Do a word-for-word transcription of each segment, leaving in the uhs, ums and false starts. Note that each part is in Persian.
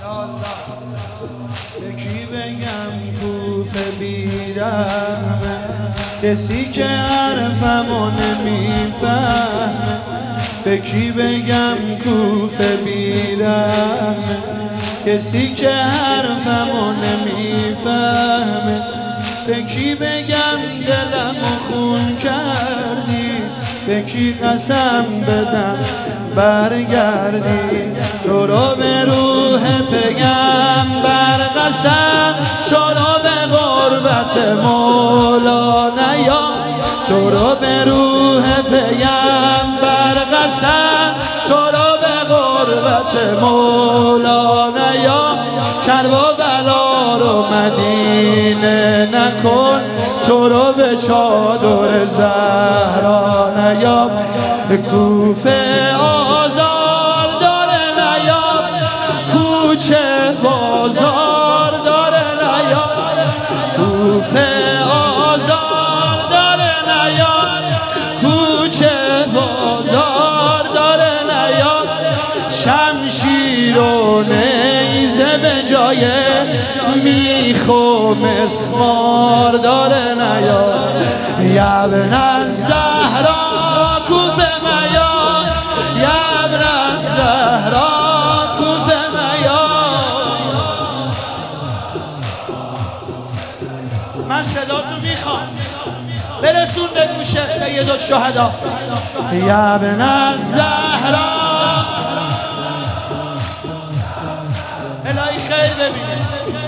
یکی بگم کوفه بیرحمه، کسی که حرفمو نمیفهمه. به کی بگم کوفه بیرحمه، کسی که حرفمو نمیفهمه. به کی بگم دلمو خون کردی، به کی قسم بدم برگردی. تو رو به روح پیغمبر قسم، تو رو به غربت مولا نیام. تو رو به روح پیغمبر قسم، تو رو به غربت مولا نیام. کرب و بلا رو مدینه نکن، تو رو به چادر زهرا نیام. کوفه آزار داره نیام، کوچه بازار داره نیام. کوفه آزار داره نیام، کوچه بازار داره نیام. شمشیر و نیزه به جای میخ و مسمار داره نیام. ابن الزهرا کوفه میام، ابن الزهرا کوفه میام. من صداتو میخوام برسون به گوش سید الشهدا. ابن الزهرا الهی خیر ببینه.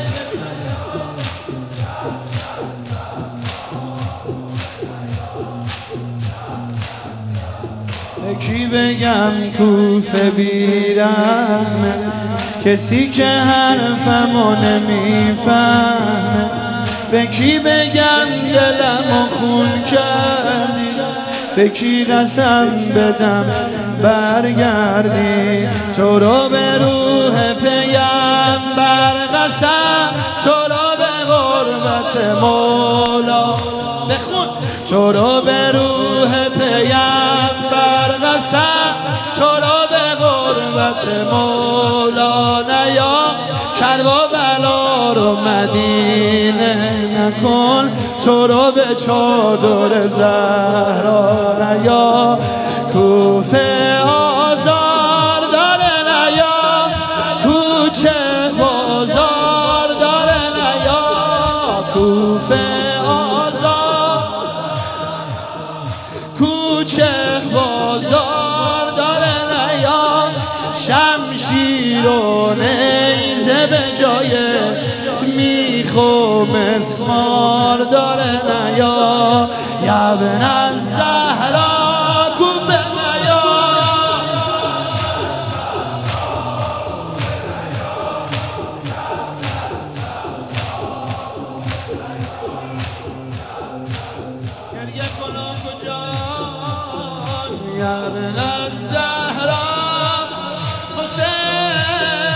کی بگم کوفه بیرحمه، کسی که حرفمو نمیفهمه. به کی بگم دلمو خون کردی، به کی قسم بدم برگردی. تو رو به روح پیغمبر قسم، تو رو به غربت مولا بخون. تو رو به روح پیغمبر قسم، تو رو به غربت مولا نیام. کرب و بلا رو مدینه نکن، تو رو به چادر زهرا نیام. کوفه آزار داره نیام، کوچه بازار داره نیام. کوفه آزار کوچه بازار داره نیام. شمشیر و نیزه به جای میخ و مسمار داره نیام. ابن الزهرا کوفه میام. گریه کن کجان، ابن الزهرا حسین.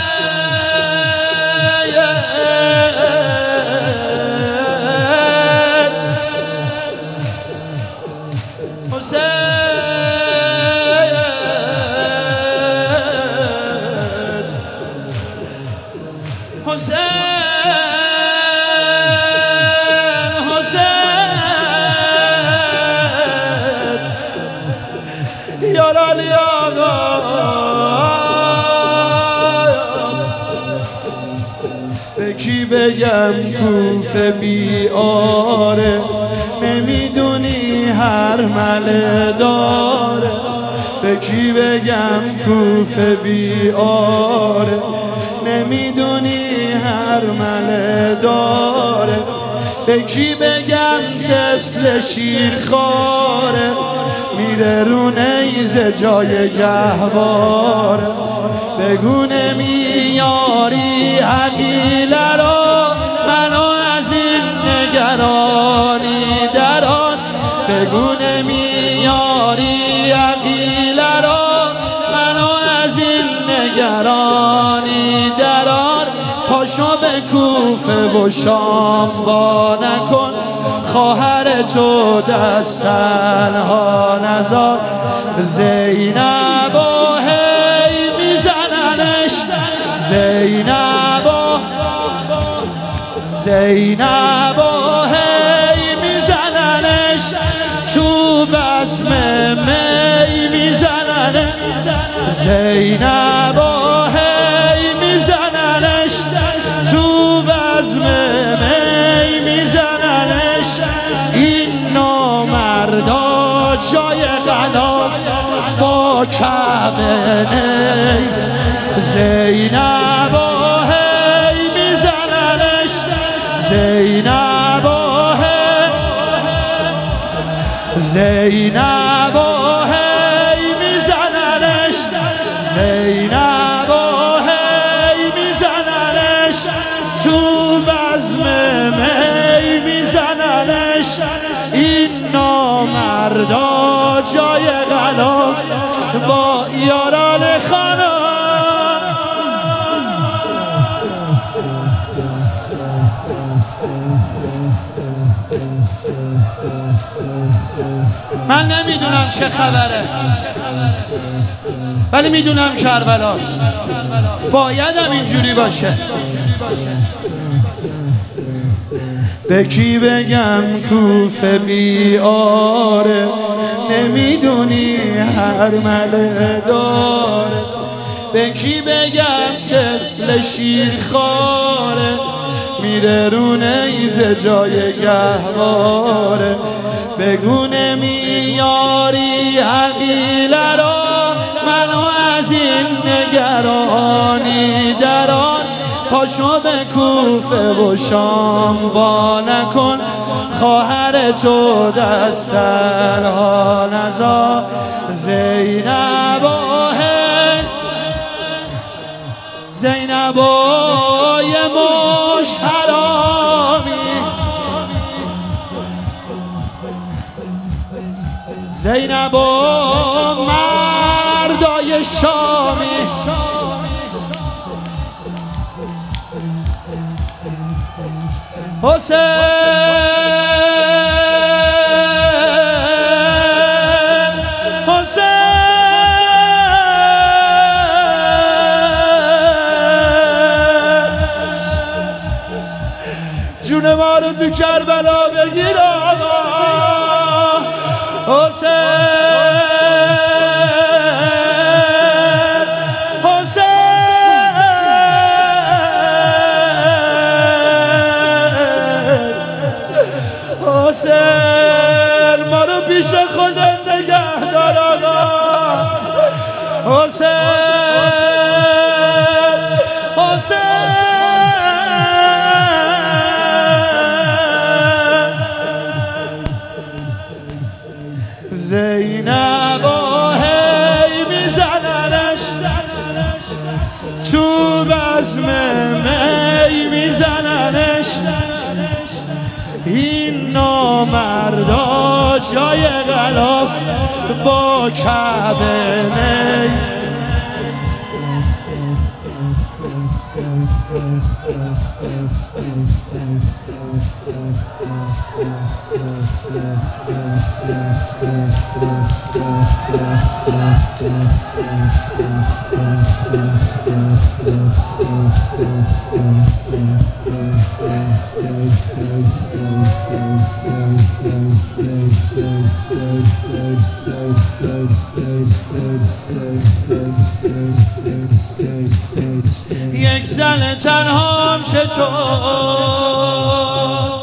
به کی بگم کوفه بیاره، نمیدونی هر مله داره. به کی بگم کوفه بیاره، نمیدونی هر مله داره. به کی بگم طفل شیرخواره، میره رو نیزه جای گهواره. بگو نمیاری عقیله رو، منو از این نگرانی دران. بگو نمیاری عقیله رو، منو از این نگرانی دران. پاشو به کوفه و شام وا نکن، خواهر تو دست تنها نذار. زینب و هی میزننش، زینب زینب و هی میزننش تو بزم می میزننش زینب و هی میزننش تو بزم می میزننش این نامردا جای غلاف با کعبه نی زینب و هی میزننش زینب و هی زینب و هی میزننش زینب و هی میزننش تو بزم می میزننش این نامردا جای غلاف با یاران خانم من نمیدونم چه خبره ولی میدونم کربلاست بایدم اینجوری باشه به کی بگم کوفه بیاره نمیدونی هر مله داره به کی بگم طفل شیرخواره میره رو نیزه جای گهواره بگو نمیاری عقیله را منو از این نگرانی دران پاشو به کوفه و شام وا نکن خواهر تو دست تنها نذار زینب و هی زینب و یه مش حرامی زینب و مردای شامی حسین حسین جون ما رو تو کربلا بگیر آقا حسین حسین ما رو پیش خودت نگه دار آقا حسین حسین زینب و هی میزننش تو بزم می میزننش این نامردا جای غلاف با کعبه نی یک زن تنهام چطور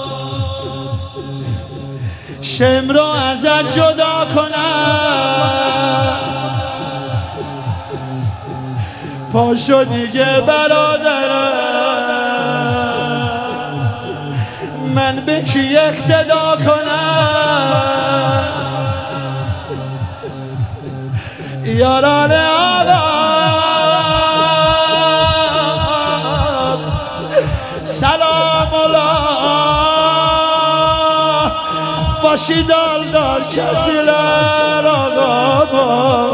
شم رو ازت جدا کنم پاشو دیگه برادرم من به کی اقتدا کنم یاران آدم سلام الله باشی دالدار کسی لر آقا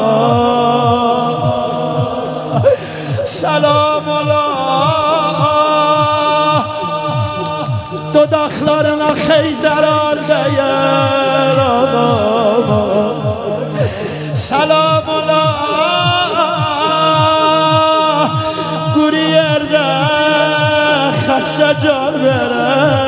سلام الله دو داخلارنا خیزران بیر آقا سلام الله گوری ارده سجال بره